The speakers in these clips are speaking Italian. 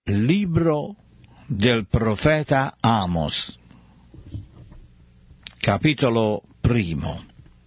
Libro del profeta Amos, capitolo 1.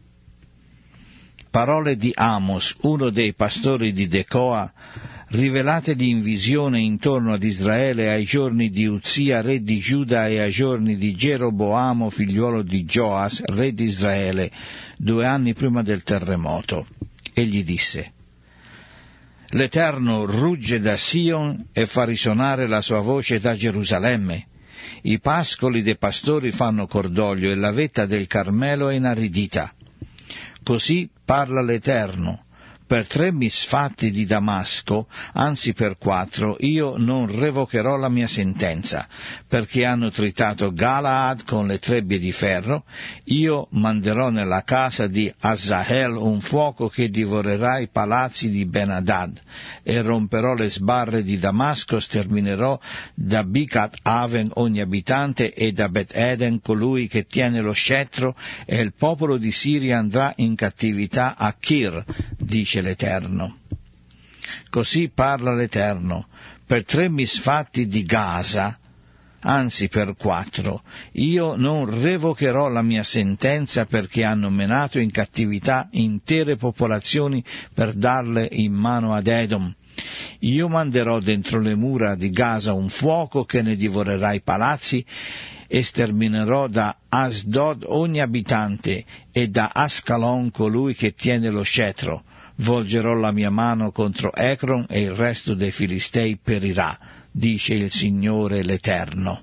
Parole di Amos, uno dei pastori di Tecoa, rivelateli in visione intorno ad Israele ai giorni di Uzia, re di Giuda, e ai giorni di Geroboamo, figliuolo di Gioas, re di Israele, 2 anni prima del terremoto. Egli disse: L'Eterno rugge da Sion e fa risonare la sua voce da Gerusalemme. I pascoli dei pastori fanno cordoglio e la vetta del Carmelo è inaridita. Così parla l'Eterno: per 3 misfatti di Damasco, anzi per 4, io non revocherò la mia sentenza, perché hanno tritato Galaad con le trebbie di ferro. Io manderò nella casa di Asahel un fuoco che divorerà i palazzi di Ben-Hadad, e romperò le sbarre di Damasco, sterminerò da Bicat Aven ogni abitante, e da Bet Eden colui che tiene lo scettro, e il popolo di Siria andrà in cattività a Kir, dice l'Eterno. Così parla l'Eterno: per 3 misfatti di Gaza, anzi per 4, io non revocherò la mia sentenza, perché hanno menato in cattività intere popolazioni per darle in mano ad Edom. Io manderò dentro le mura di Gaza un fuoco che ne divorerà i palazzi, e sterminerò da Asdod ogni abitante, e da Ascalon colui che tiene lo scettro. Volgerò la mia mano contro Ecron, e il resto dei Filistei perirà, dice il Signore l'Eterno.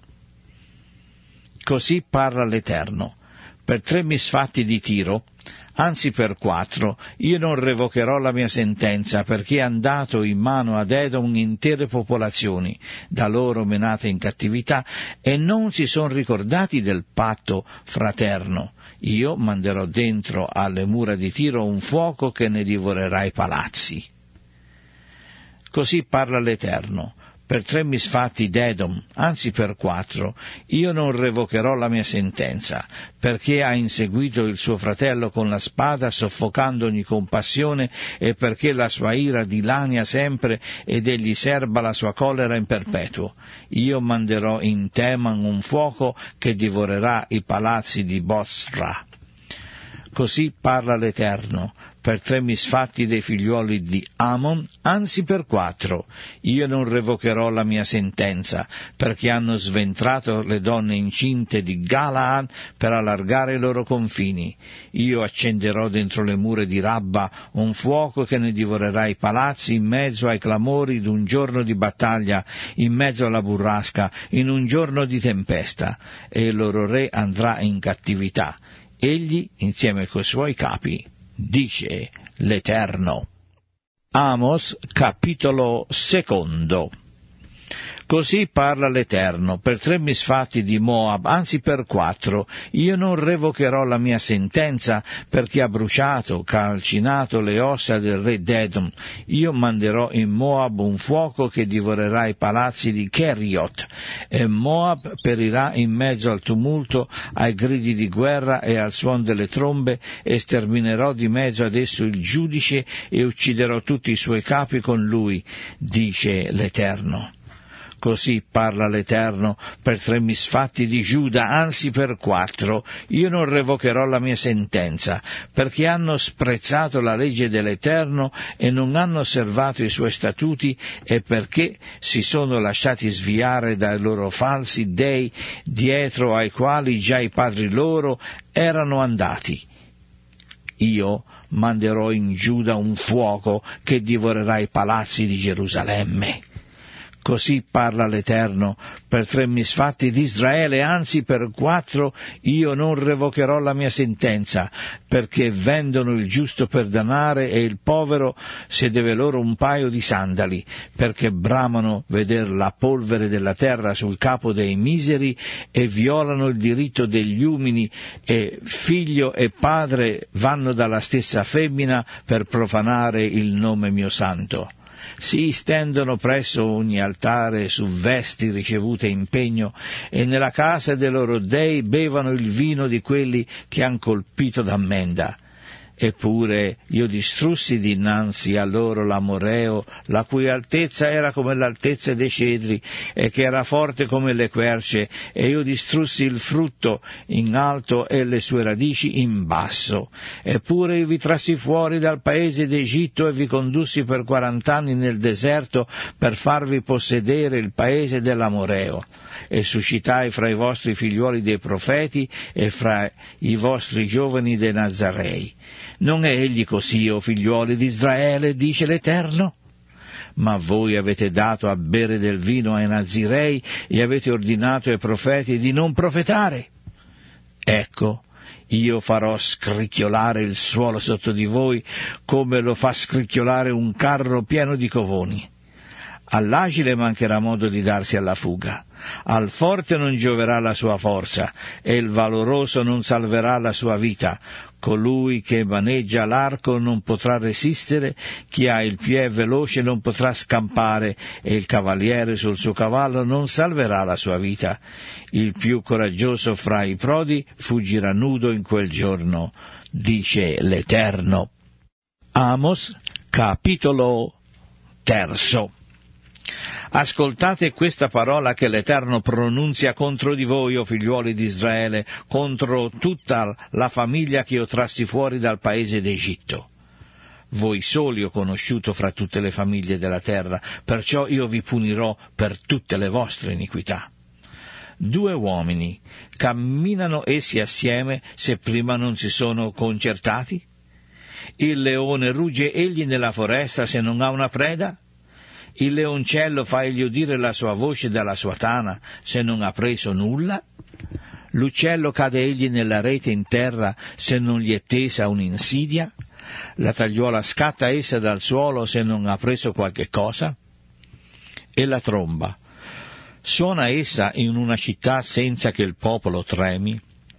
Così parla l'Eterno: per 3 misfatti di Tiro, anzi per 4, io non revocherò la mia sentenza, perché è andato in mano ad Edom intere popolazioni, da loro menate in cattività, e non si sono ricordati del patto fraterno. Io manderò dentro alle mura di Tiro un fuoco che ne divorerà i palazzi. Così parla l'Eterno: per 3 misfatti d'Edom, anzi per 4, io non revocherò la mia sentenza, perché ha inseguito il suo fratello con la spada, soffocando ogni compassione, e perché la sua ira dilania sempre, ed egli serba la sua collera in perpetuo. Io manderò in Teman un fuoco che divorerà i palazzi di Bosra. Così parla l'Eterno: per 3 misfatti dei figliuoli di Ammon, anzi per 4, io non revocherò la mia sentenza, perché hanno sventrato le donne incinte di Galaad per allargare i loro confini. Io accenderò dentro le mura di Rabba un fuoco che ne divorerà i palazzi, in mezzo ai clamori d'un giorno di battaglia, in mezzo alla burrasca, in un giorno di tempesta, e il loro re andrà in cattività, egli insieme coi suoi capi, dice l'Eterno. Amos, capitolo 2. Così parla l'Eterno: per 3 misfatti di Moab, anzi per 4, io non revocherò la mia sentenza, perché ha bruciato, calcinato le ossa del re d'Edom. Io manderò in Moab un fuoco che divorerà i palazzi di Keriot, e Moab perirà in mezzo al tumulto, ai gridi di guerra e al suon delle trombe, e sterminerò di mezzo ad esso il giudice, e ucciderò tutti i suoi capi con lui, dice l'Eterno. Così parla l'Eterno: per 3 misfatti di Giuda, anzi per 4, io non revocherò la mia sentenza, perché hanno sprezzato la legge dell'Eterno e non hanno osservato i suoi statuti, e perché si sono lasciati sviare dai loro falsi dei, dietro ai quali già i padri loro erano andati. Io manderò in Giuda un fuoco che divorerà i palazzi di Gerusalemme. Così parla l'Eterno: per 3 misfatti di Israele, anzi per 4, io non revocherò la mia sentenza, perché vendono il giusto per danare, e il povero se deve loro un paio di sandali, perché bramano veder la polvere della terra sul capo dei miseri, e violano il diritto degli umili, e figlio e padre vanno dalla stessa femmina per profanare il nome mio santo. Si stendono presso ogni altare su vesti ricevute in pegno, e nella casa dei loro dei bevono il vino di quelli che han colpito d'ammenda. Eppure io distrussi dinanzi a loro l'Amoreo, la cui altezza era come l'altezza dei cedri, e che era forte come le querce, e io distrussi il frutto in alto e le sue radici in basso. Eppure io vi trassi fuori dal paese d'Egitto e vi condussi per 40 anni nel deserto per farvi possedere il paese dell'Amoreo. E suscitai fra i vostri figliuoli dei profeti e fra i vostri giovani dei Nazarei. Non è egli così, o figliuoli di Israele, dice l'Eterno? Ma voi avete dato a bere del vino ai Nazirei e avete ordinato ai profeti di non profetare. Ecco, io farò scricchiolare il suolo sotto di voi come lo fa scricchiolare un carro pieno di covoni. All'agile mancherà modo di darsi alla fuga, al forte non gioverà la sua forza, e il valoroso non salverà la sua vita. Colui che maneggia l'arco non potrà resistere, chi ha il piede veloce non potrà scampare, e il cavaliere sul suo cavallo non salverà la sua vita. Il più coraggioso fra i prodi fuggirà nudo in quel giorno, dice l'Eterno. Amos, capitolo 3. Ascoltate questa parola che l'Eterno pronunzia contro di voi, o figliuoli di Israele, contro tutta la famiglia che io trassi fuori dal paese d'Egitto. Voi soli ho conosciuto fra tutte le famiglie della terra, perciò io vi punirò per tutte le vostre iniquità. 2 uomini, camminano essi assieme se prima non si sono concertati? Il leone rugge egli nella foresta se non ha una preda? Il leoncello fa egli udire la sua voce dalla sua tana se non ha preso nulla? L'uccello cade egli nella rete in terra se non gli è tesa un'insidia? La tagliuola scatta essa dal suolo se non ha preso qualche cosa? E la tromba, suona essa in una città senza che il popolo tremi?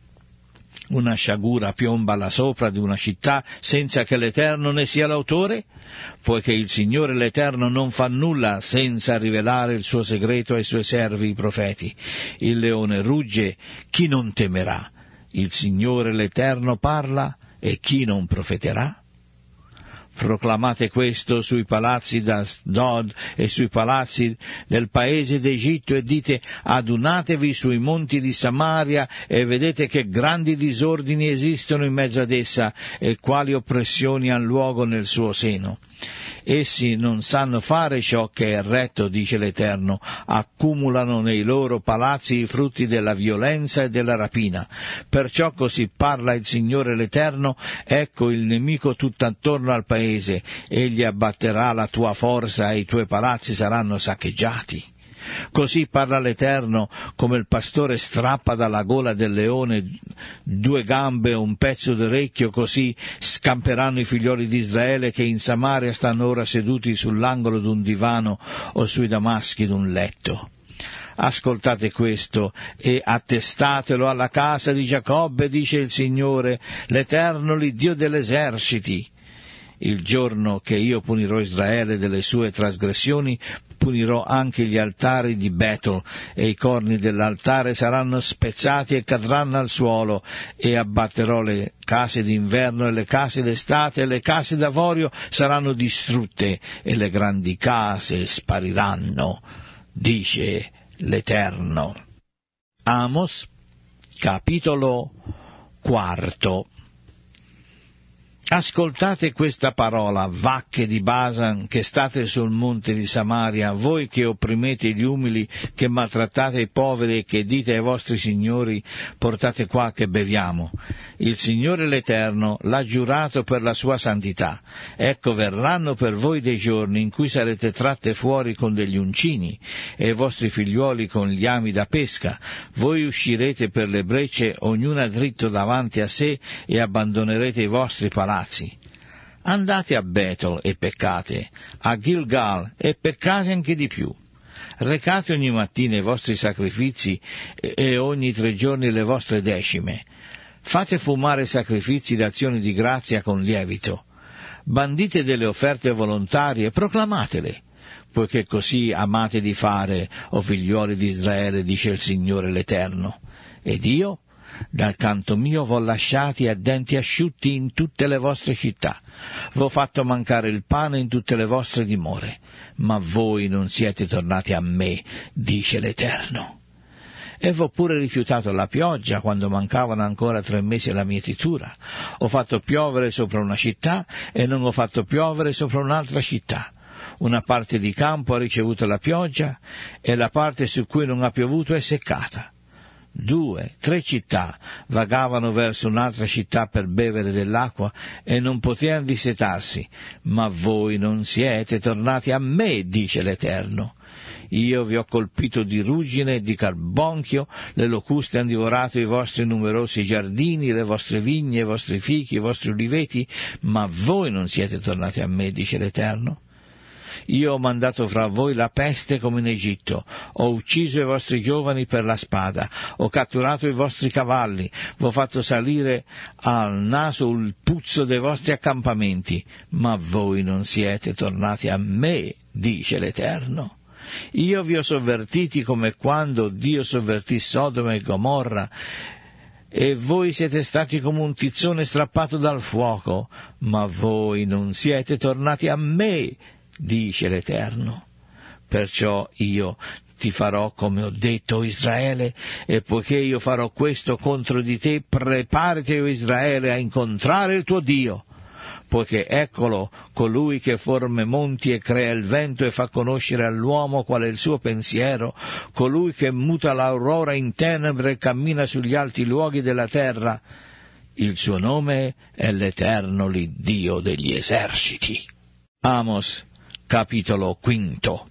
Una sciagura piomba alla sopra di una città senza che l'Eterno ne sia l'autore? Poiché il Signore l'Eterno non fa nulla senza rivelare il suo segreto ai suoi servi i profeti. Il leone rugge, chi non temerà? Il Signore l'Eterno parla, e chi non profeterà? Proclamate questo sui palazzi d'Asdod e sui palazzi del paese d'Egitto e dite: adunatevi sui monti di Samaria e vedete che grandi disordini esistono in mezzo ad essa e quali oppressioni han luogo nel suo seno. Essi non sanno fare ciò che è retto, dice l'Eterno, accumulano nei loro palazzi i frutti della violenza e della rapina. Perciò così parla il Signore l'Eterno: ecco il nemico tutt'attorno al paese, egli abbatterà la tua forza e i tuoi palazzi saranno saccheggiati. Così parla l'Eterno: come il pastore strappa dalla gola del leone 2 gambe o un pezzo d'orecchio, così scamperanno i figlioli di Israele che in Samaria stanno ora seduti sull'angolo d'un divano o sui damaschi d'un letto. Ascoltate questo e attestatelo alla casa di Giacobbe, dice il Signore, l'Eterno, l'Iddio degli eserciti. Il giorno che io punirò Israele delle sue trasgressioni, punirò anche gli altari di Betel, e i corni dell'altare saranno spezzati e cadranno al suolo, e abbatterò le case d'inverno e le case d'estate, e le case d'avorio saranno distrutte, e le grandi case spariranno, dice l'Eterno. Amos, capitolo 4. Ascoltate questa parola, vacche di Basan, che state sul monte di Samaria, voi che opprimete gli umili, che maltrattate i poveri e che dite ai vostri signori: portate qua che beviamo. Il Signore l'Eterno l'ha giurato per la sua santità. Ecco, verranno per voi dei giorni in cui sarete tratte fuori con degli uncini, e i vostri figliuoli con gli ami da pesca. Voi uscirete per le brecce, ognuna dritto davanti a sé, e abbandonerete i vostri palazzi. Andate a Betel e peccate, a Gilgal e peccate anche di più. Recate ogni mattina i vostri sacrifici e ogni 3 giorni le vostre decime. Fate fumare sacrifici d'azioni di grazia con lievito. Bandite delle offerte volontarie e proclamatele, poiché così amate di fare, o figliuoli di Israele, dice il Signore l'Eterno. Ed io Dal canto mio v'ho lasciati a denti asciutti in tutte le vostre città. V'ho fatto mancare il pane in tutte le vostre dimore. Ma voi non siete tornati a me, dice l'Eterno. E v'ho pure rifiutato la pioggia quando mancavano ancora 3 mesi alla mietitura. Ho fatto piovere sopra una città e non ho fatto piovere sopra un'altra città. Una parte di campo ha ricevuto la pioggia e la parte su cui non ha piovuto è seccata. 2, 3 città vagavano verso un'altra città per bevere dell'acqua e non potevano dissetarsi, ma voi non siete tornati a me, dice l'Eterno. Io vi ho colpito di ruggine e di carbonchio, le locuste hanno divorato i vostri numerosi giardini, le vostre vigne, i vostri fichi, i vostri uliveti, ma voi non siete tornati a me, dice l'Eterno. Io ho mandato fra voi la peste come in Egitto, ho ucciso i vostri giovani per la spada, ho catturato i vostri cavalli, v'ho fatto salire al naso il puzzo dei vostri accampamenti, ma voi non siete tornati a me, dice l'Eterno. Io vi ho sovvertiti come quando Dio sovvertì Sodoma e Gomorra, e voi siete stati come un tizzone strappato dal fuoco, ma voi non siete tornati a me, dice l'Eterno. Perciò io ti farò come ho detto, Israele, e poiché io farò questo contro di te, preparati, o Israele, a incontrare il tuo Dio. Poiché eccolo colui che forma monti e crea il vento e fa conoscere all'uomo qual è il suo pensiero, colui che muta l'aurora in tenebre e cammina sugli alti luoghi della terra. Il suo nome è l'Eterno, l'Iddio degli eserciti. Amos, capitolo 5.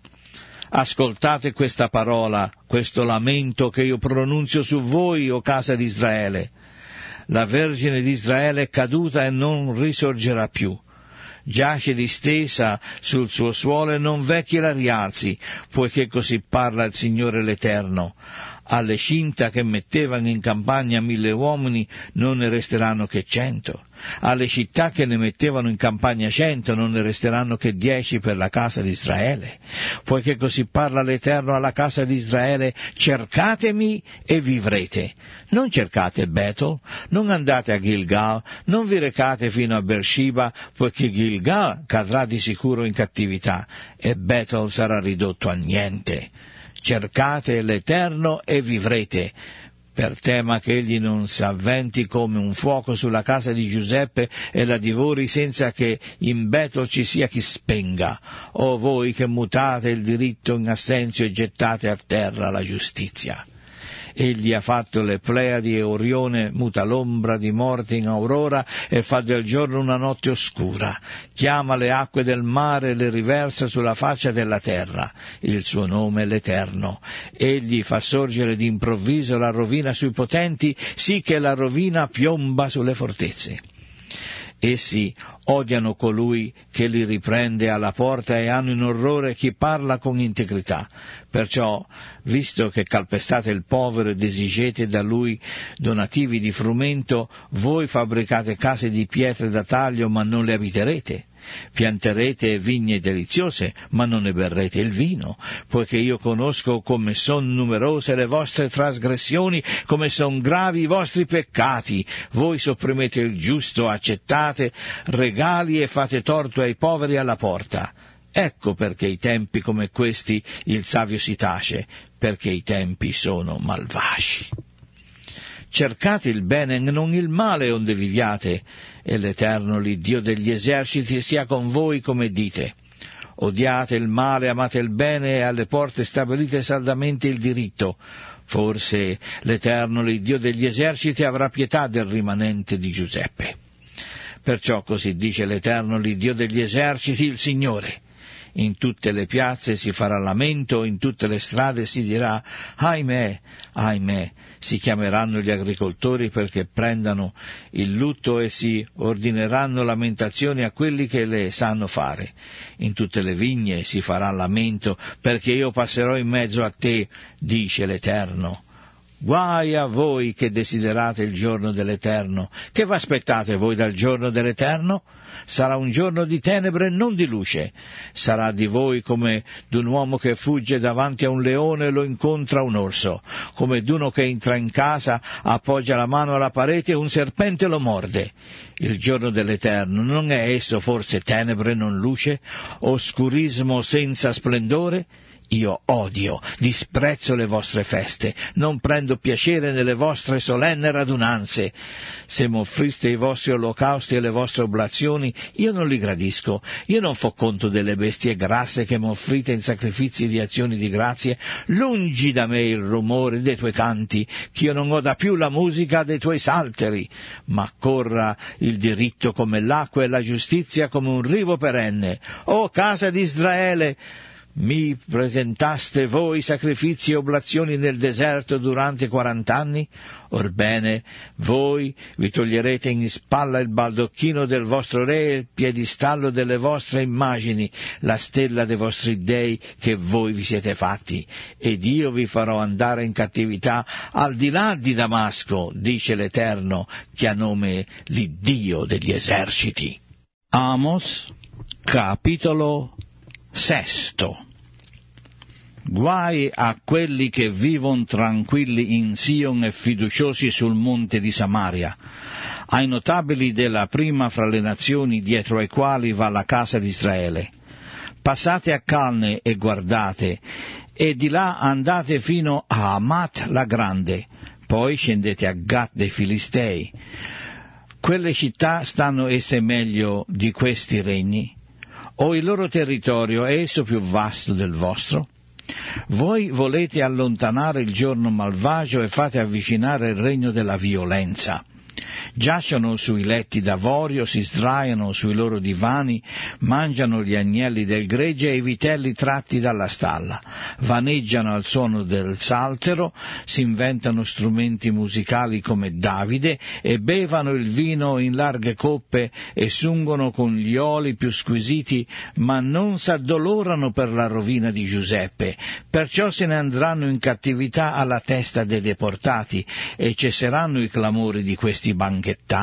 Ascoltate questa parola, questo lamento che io pronunzio su voi, o casa di Israele. La Vergine di Israele è caduta e non risorgerà più. Giace distesa sul suo suolo e non vecchia rialzi, poiché così parla il Signore l'Eterno. Alle cinta che mettevano in campagna 1000 uomini non ne resteranno che 100. Alle città che ne mettevano in campagna 100 non ne resteranno che 10 per la casa di Israele. Poiché così parla l'Eterno alla casa di Israele: cercatemi e vivrete. Non cercate Betel, non andate a Gilgal, non vi recate fino a Beersheba, poiché Gilgal cadrà di sicuro in cattività e Betel sarà ridotto a niente. Cercate l'Eterno e vivrete, per tema che egli non s'avventi come un fuoco sulla casa di Giuseppe e la divori senza che in Betel ci sia chi spenga. O voi che mutate il diritto in assenzio e gettate a terra la giustizia. Egli ha fatto le Pleiadi e Orione, muta l'ombra di morte in aurora e fa del giorno una notte oscura. Chiama le acque del mare e le riversa sulla faccia della terra. Il suo nome è l'Eterno. Egli fa sorgere d'improvviso la rovina sui potenti, sì che la rovina piomba sulle fortezze. Essi odiano colui che li riprende alla porta e hanno in orrore chi parla con integrità. Perciò, visto che calpestate il povero ed esigete da lui donativi di frumento, voi fabbricate case di pietre da taglio, ma non le abiterete. Pianterete vigne deliziose, ma non ne berrete il vino, poiché io conosco come son numerose le vostre trasgressioni, come son gravi i vostri peccati. Voi sopprimete il giusto, accettate regali e fate torto ai poveri alla porta. Ecco perché i tempi come questi il savio si tace, perché i tempi sono malvagi. Cercate il bene e non il male onde viviate, e l'Eterno, l'Iddio degli eserciti, sia con voi come dite. Odiate il male, amate il bene, e alle porte stabilite saldamente il diritto. Forse l'Eterno, l'Iddio degli eserciti, avrà pietà del rimanente di Giuseppe. Perciò così dice l'Eterno, l'Iddio degli eserciti, il Signore. In tutte le piazze si farà lamento, in tutte le strade si dirà: ahimè, ahimè. Si chiameranno gli agricoltori perché prendano il lutto e si ordineranno lamentazioni a quelli che le sanno fare. In tutte le vigne si farà lamento perché io passerò in mezzo a te, dice l'Eterno. Guai a voi che desiderate il giorno dell'Eterno. Che v'aspettate voi dal giorno dell'Eterno? Sarà un giorno di tenebre e non di luce. Sarà di voi come d'un uomo che fugge davanti a un leone e lo incontra un orso, come d'uno che entra in casa, appoggia la mano alla parete e un serpente lo morde. Il giorno dell'Eterno, non è esso forse tenebre e non luce, oscurismo senza splendore? Io odio, disprezzo le vostre feste, non prendo piacere nelle vostre solenni radunanze. Se m'offriste i vostri olocausti e le vostre oblazioni, io non li gradisco. Io non fo conto delle bestie grasse che m'offrite in sacrifici di azioni di grazie. Lungi da me il rumore dei tuoi canti, ch'io non oda più la musica dei tuoi salteri. Ma corra il diritto come l'acqua e la giustizia come un rivo perenne. O casa di Israele! Mi presentaste voi sacrifici e oblazioni nel deserto durante 40 anni? Orbene, voi vi toglierete in spalla il baldacchino del vostro re e il piedistallo delle vostre immagini, la stella dei vostri dei che voi vi siete fatti, ed io vi farò andare in cattività al di là di Damasco, dice l'Eterno, che ha nome l'Iddio degli eserciti. Amos, capitolo 6. Guai a quelli che vivono tranquilli in Sion e fiduciosi sul monte di Samaria, ai notabili della prima fra le nazioni dietro ai quali va la casa di Israele. Passate a Calne e guardate, e di là andate fino a Amat la grande, poi scendete a Gat dei Filistei. Quelle città stanno esse meglio di questi regni? O il loro territorio è esso più vasto del vostro? Voi volete allontanare il giorno malvagio e fate avvicinare il regno della violenza. Giacciono sui letti d'avorio, si sdraiano sui loro divani, mangiano gli agnelli del gregge e i vitelli tratti dalla stalla, vaneggiano al suono del saltero, si inventano strumenti musicali come Davide e bevano il vino in larghe coppe e sungono con gli oli più squisiti, ma non s'addolorano per la rovina di Giuseppe, perciò se ne andranno in cattività alla testa dei deportati e cesseranno i clamori di questi banchettanti.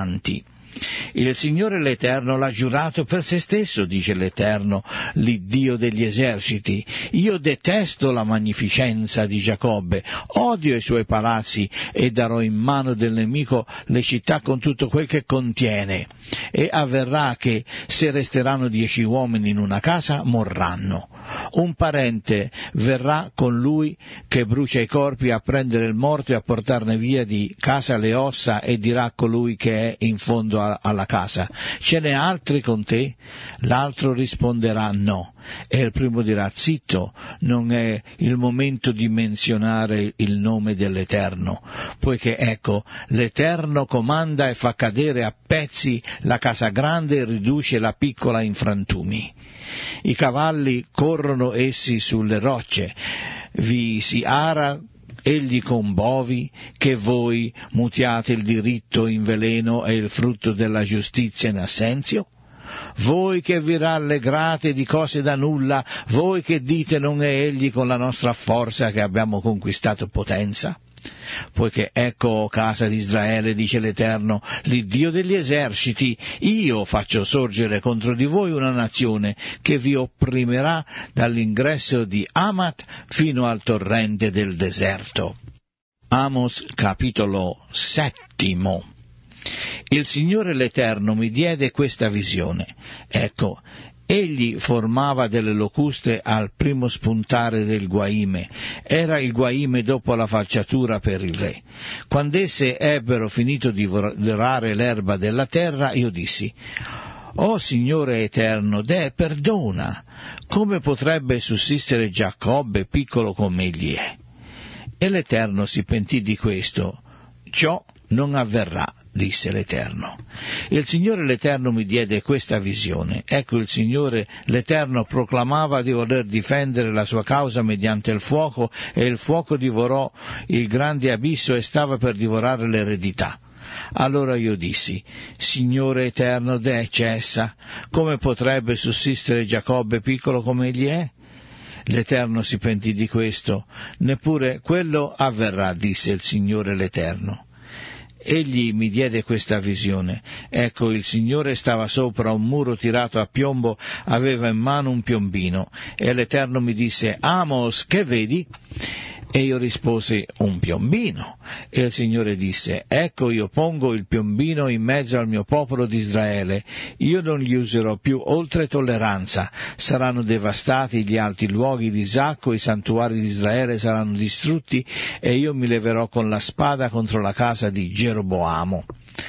Il Signore l'Eterno l'ha giurato per se stesso, dice l'Eterno, l'Iddio degli eserciti. Io detesto la magnificenza di Giacobbe, odio i suoi palazzi e darò in mano del nemico le città con tutto quel che contiene. E avverrà che se resteranno 10 uomini in una casa, morranno. Un parente verrà con lui che brucia i corpi a prendere il morto e a portarne via di casa le ossa e dirà a colui che è in fondo alla casa: ce n'è altri con te? L'altro risponderà no. E il primo dirà: zitto, non è il momento di menzionare il nome dell'Eterno, poiché ecco, l'Eterno comanda e fa cadere a pezzi la casa grande e riduce la piccola in frantumi. I cavalli corrono essi sulle rocce, vi si ara egli con bovi, che voi mutiate il diritto in veleno e il frutto della giustizia in assenzio? Voi che vi rallegrate di cose da nulla, voi che dite non è egli con la nostra forza che abbiamo conquistato potenza? Poiché ecco, casa di Israele, dice l'Eterno, l'Iddio degli eserciti, io faccio sorgere contro di voi una nazione che vi opprimerà dall'ingresso di Amat fino al torrente del deserto. Amos capitolo 7. Il Signore l'Eterno mi diede questa visione. Ecco, egli formava delle locuste al primo spuntare del guaime. Era il guaime dopo la falciatura per il re. Quando esse ebbero finito di divorare l'erba della terra, io dissi: «O Signore Eterno, perdona! Come potrebbe sussistere Giacobbe piccolo come egli è?» E l'Eterno si pentì di questo. «Ciò non avverrà», disse l'Eterno. Il Signore l'Eterno mi diede questa visione. Ecco, il Signore l'Eterno proclamava di voler difendere la sua causa mediante il fuoco, e il fuoco divorò il grande abisso e stava per divorare l'eredità. Allora io dissi: Signore Eterno, cessa, come potrebbe sussistere Giacobbe piccolo come egli è? L'Eterno si pentì di questo. Neppure quello avverrà, disse il Signore l'Eterno. Egli mi diede questa visione. Ecco, il Signore stava sopra un muro tirato a piombo, aveva in mano un piombino, e l'Eterno mi disse: Amos, che vedi? E io risposi: un piombino. E il Signore disse: ecco, io pongo il piombino in mezzo al mio popolo di Israele. Io non li userò più oltre tolleranza. Saranno devastati gli alti luoghi di Isacco, i santuari di Israele saranno distrutti, e io mi leverò con la spada contro la casa di Geroboamo.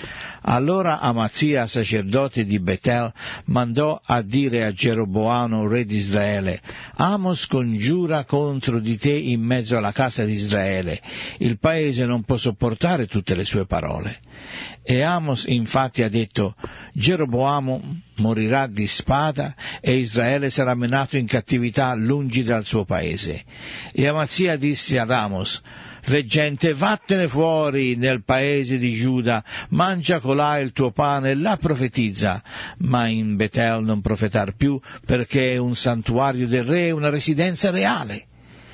Allora Amazia, sacerdote di Betel, mandò a dire a Geroboamo, re di Israele: Amos congiura contro di te in mezzo alla casa di Israele. Il paese non può sopportare tutte le sue parole. E Amos infatti ha detto: Geroboamo morirà di spada e Israele sarà menato in cattività lungi dal suo paese. E Amazia disse ad Amos: veggente, vattene fuori nel paese di Giuda, mangia colà il tuo pane e là profetizza, ma in Betel non profetar più, perché è un santuario del re, una residenza reale.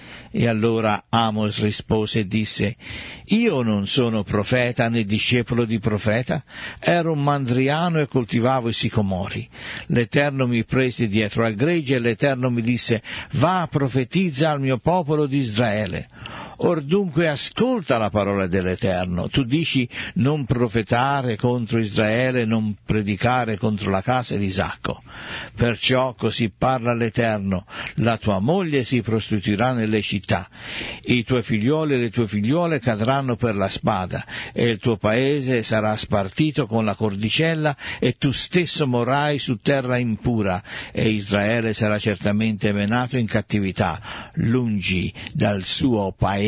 E allora Amos rispose e disse: io non sono profeta né discepolo di profeta, ero un mandriano e coltivavo i sicomori. L'Eterno mi prese dietro al gregge e l'Eterno mi disse: va, profetizza al mio popolo di Israele. Or dunque ascolta la parola dell'Eterno. Tu dici: non profetare contro Israele, non predicare contro la casa di Isacco. Perciò così parla l'Eterno: la tua moglie si prostituirà nelle città, i tuoi figlioli e le tue figliuole cadranno per la spada, e il tuo paese sarà spartito con la cordicella, e tu stesso morrai su terra impura, e Israele sarà certamente menato in cattività, lungi dal suo paese.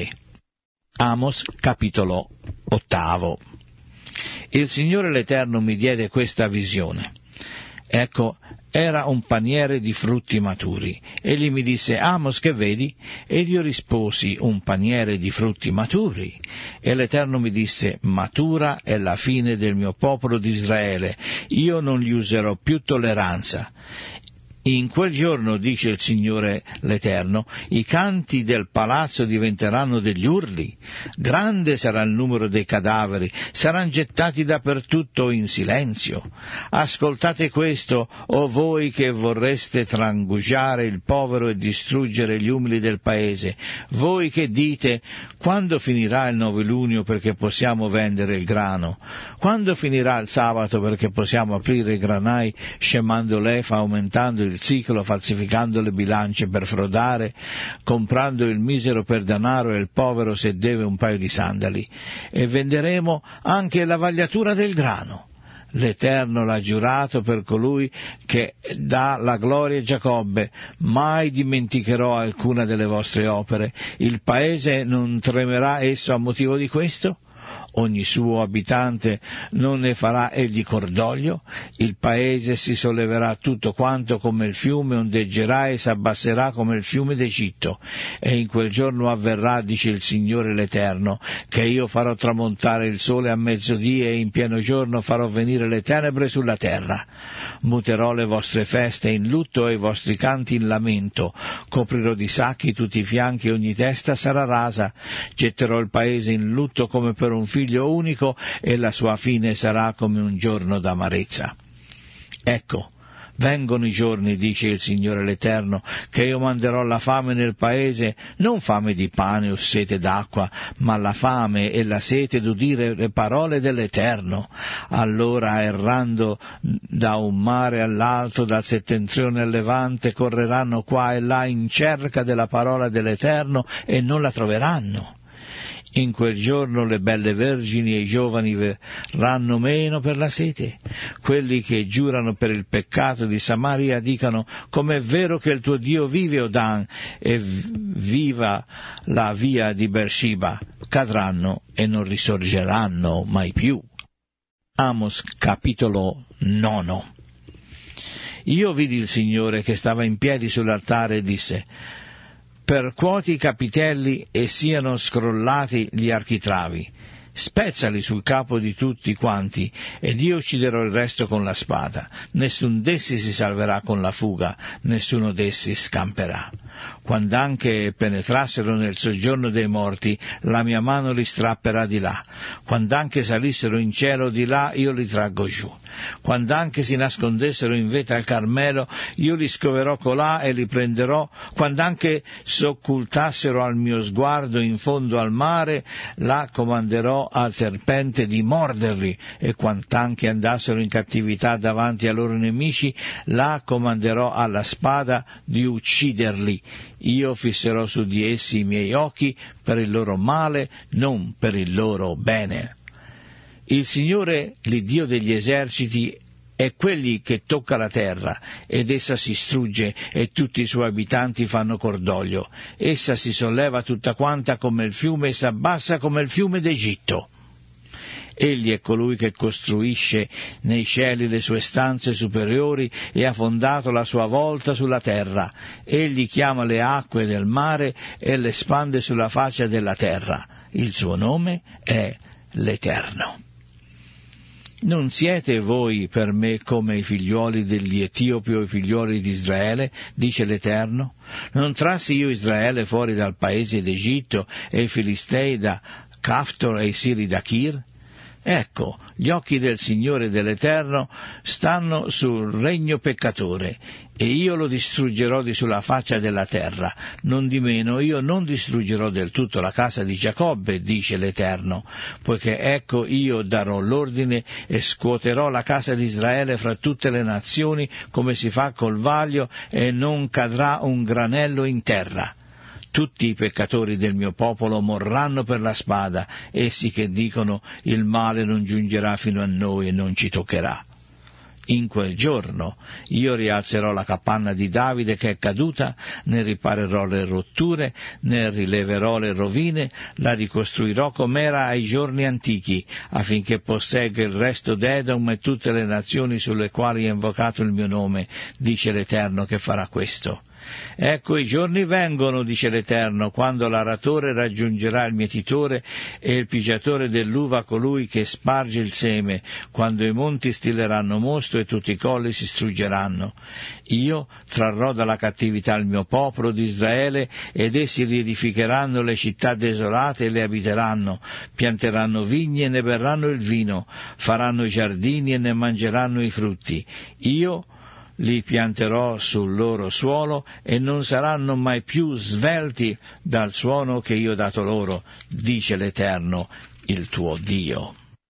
Amos, capitolo 8. Il Signore l'Eterno mi diede questa visione. Ecco, era un paniere di frutti maturi. Egli mi disse: Amos, che vedi? Ed io risposi: un paniere di frutti maturi. E l'Eterno mi disse: matura è la fine del mio popolo di Israele. Io non gli userò più tolleranza. In quel giorno, dice il Signore l'Eterno, i canti del palazzo diventeranno degli urli, grande sarà il numero dei cadaveri, saranno gettati dappertutto in silenzio. Ascoltate questo, o voi che vorreste trangugiare il povero e distruggere gli umili del paese, voi che dite: quando finirà il novilunio perché possiamo vendere il grano? Quando finirà il sabato perché possiamo aprire i granai, scemando l'efa, aumentando il ciclo, falsificando le bilance per frodare, comprando il misero per denaro e il povero se deve un paio di sandali, e venderemo anche la vagliatura del grano. L'Eterno l'ha giurato per colui che dà la gloria a Giacobbe: mai dimenticherò alcuna delle vostre opere. Il paese non tremerà esso a motivo di questo? Ogni suo abitante non ne farà egli cordoglio? Il paese si solleverà tutto quanto come il fiume, ondeggerà e s'abbasserà come il fiume d'Egitto. E in quel giorno avverrà, dice il Signore l'Eterno, che io farò tramontare il sole a mezzodia e in pieno giorno farò venire le tenebre sulla terra. Muterò le vostre feste in lutto e i vostri canti in lamento. Coprirò di sacchi tutti i fianchi e ogni testa sarà rasa. Getterò il paese in lutto come per un figlio unico, e la sua fine sarà come un giorno d'amarezza. Ecco, vengono i giorni, dice il Signore l'Eterno, che io manderò la fame nel paese, non fame di pane o sete d'acqua, ma la fame e la sete d'udire le parole dell'Eterno. Allora, errando da un mare all'altro, dal settentrione al levante, correranno qua e là in cerca della parola dell'Eterno e non la troveranno. In quel giorno le belle vergini e i giovani verranno meno per la sete. Quelli che giurano per il peccato di Samaria dicano: com'è vero che il tuo Dio vive, o Dan, e viva la via di Beersheba. Cadranno e non risorgeranno mai più. Amos, capitolo 9. Io vidi il Signore che stava in piedi sull'altare e disse: percuoti i capitelli e siano scrollati gli architravi. spezzali sul capo di tutti quanti, ed io ucciderò il resto con la spada. Nessun d'essi si salverà con la fuga, nessuno d'essi scamperà. Quando anche penetrassero nel soggiorno dei morti, la mia mano li strapperà di là. Quando anche salissero in cielo di là, io li traggo giù. Quando anche si nascondessero in vetta al Carmelo, io li scoverò colà e li prenderò. Quando anche s'occultassero al mio sguardo in fondo al mare, là comanderò al serpente di morderli, e quand'anche andassero in cattività davanti ai loro nemici, là comanderò alla spada di ucciderli. Io fisserò su di essi i miei occhi per il loro male, non per il loro bene. Il Signore, l'Iddio degli eserciti, è quelli che tocca la terra, ed essa si strugge, e tutti i suoi abitanti fanno cordoglio. Essa si solleva tutta quanta come il fiume, e s'abbassa come il fiume d'Egitto. Egli è colui che costruisce nei cieli le sue stanze superiori e ha fondato la sua volta sulla terra. Egli chiama le acque del mare e le spande sulla faccia della terra. Il suo nome è l'Eterno. Non siete voi per me come i figliuoli degli Etiopi o i figliuoli di Israele, dice l'Eterno? Non trassi io Israele fuori dal paese d'Egitto e i Filistei da Caftor e i Siri da Kir? Ecco, gli occhi del Signore dell'Eterno stanno sul regno peccatore, e io lo distruggerò di sulla faccia della terra. Nondimeno io non distruggerò del tutto la casa di Giacobbe, dice l'Eterno, poiché ecco io darò l'ordine e scuoterò la casa di Israele fra tutte le nazioni, come si fa col vaglio, e non cadrà un granello in terra. Tutti i peccatori del mio popolo morranno per la spada, essi che dicono il male non giungerà fino a noi e non ci toccherà. In quel giorno io rialzerò la capanna di Davide che è caduta, ne riparerò le rotture, ne rileverò le rovine, la ricostruirò com'era ai giorni antichi, affinché possegga il resto d'Edom e tutte le nazioni sulle quali è invocato il mio nome, dice l'Eterno che farà questo. Ecco i giorni vengono, dice l'Eterno, quando l'aratore raggiungerà il mietitore e il pigiatore dell'uva colui che sparge il seme, quando i monti stilleranno mosto e tutti i colli si struggeranno. Io trarrò dalla cattività il mio popolo di Israele, ed essi riedificheranno le città desolate e le abiteranno, pianteranno vigne e ne berranno il vino, faranno giardini e ne mangeranno i frutti. Io li pianterò sul loro suolo e non saranno mai più svelti dal suono che io ho dato loro, dice l'Eterno, il tuo Dio.